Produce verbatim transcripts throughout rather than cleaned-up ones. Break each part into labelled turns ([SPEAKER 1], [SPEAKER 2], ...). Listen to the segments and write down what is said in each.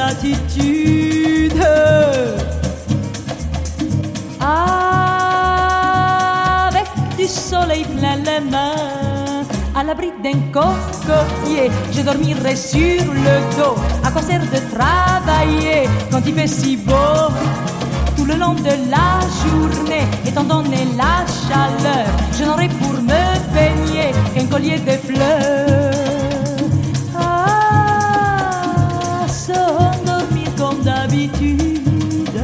[SPEAKER 1] latitude. Avec du soleil plein les mains, à l'abri d'un cocotier, je dormirai sur le dos. À quoi sert de travailler quand il fait si beau? Tout le long de la journée, étant donné la chaleur, je n'aurai pour me baigner qu'un collier de fleurs. Ah, s'endormir comme d'habitude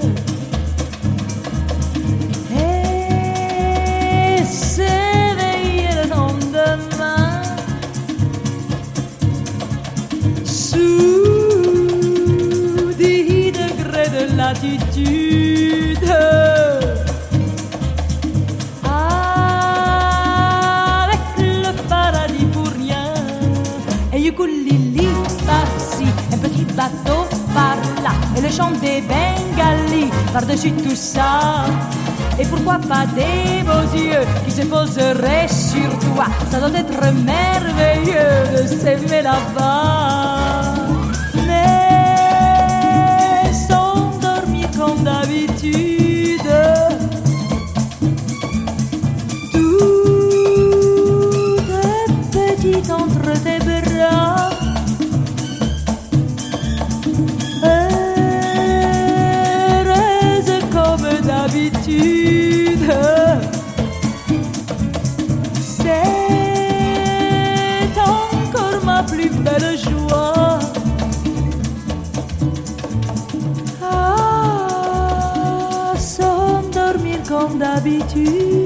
[SPEAKER 1] et s'éveiller le lendemain sous dix degrés de latitude. Avec le paradis pour rien, et ukulélé par-ci, un petit bateau par-là, et le chant des bengalis par-dessus tout ça. Et pourquoi pas des beaux yeux qui se poseraient sur toi? Ça doit être merveilleux de s'aimer là-bas. Mais s'endormir comme d'habitude, tout est petit entre tes bras. Heureuse comme d'habitude, c'est encore ma plus belle joie. Ah, s'endormir comme d'habitude.